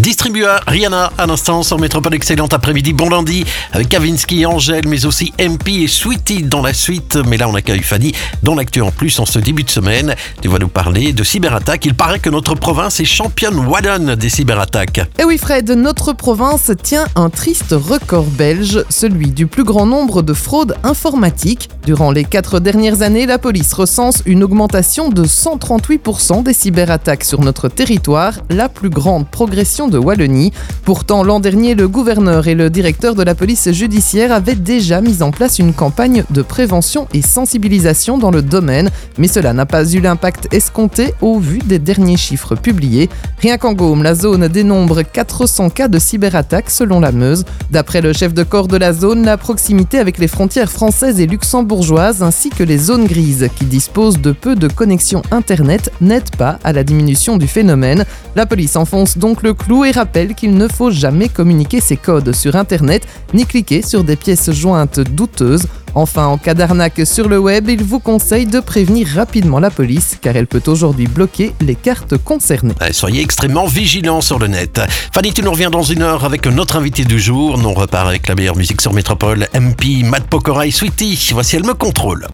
Distribueur Rihanna à l'instant sur Métropole. Excellent après-midi, bon lundi avec Kavinsky, Angèle, mais aussi MP et Sweetie dans la suite. Mais là on accueille Fanny dans l'actu en plus en ce début de semaine. Tu vas nous parler de cyberattaques. Il paraît que notre province est championne wallonne des cyberattaques. Et oui Fred, notre province tient un triste record belge, celui du plus grand nombre de fraudes informatiques. Durant les 4 dernières années, la police recense une augmentation de 138% des cyberattaques sur notre territoire, la plus grande progression de Wallonie. Pourtant, l'an dernier, le gouverneur et le directeur de la police judiciaire avaient déjà mis en place une campagne de prévention et sensibilisation dans le domaine, mais cela n'a pas eu l'impact escompté au vu des derniers chiffres publiés. Rien qu'en Gaume, la zone dénombre 400 cas de cyberattaques selon la Meuse. D'après le chef de corps de la zone, la proximité avec les frontières françaises et luxembourgeoises ainsi que les zones grises qui disposent de peu de connexions internet n'aident pas à la diminution du phénomène. La police enfonce donc le clou et rappelle qu'il ne faut jamais communiquer ses codes sur internet ni cliquer sur des pièces jointes douteuses. Enfin, en cas d'arnaque sur le web, il vous conseille de prévenir rapidement la police car elle peut aujourd'hui bloquer les cartes concernées. Soyez extrêmement vigilants sur le net. Fanny, tu nous reviens dans une heure avec notre invité du jour. Nous on repart avec la meilleure musique sur Métropole. MP, Matt Pokora et Sweetie. Voici Elle me contrôle.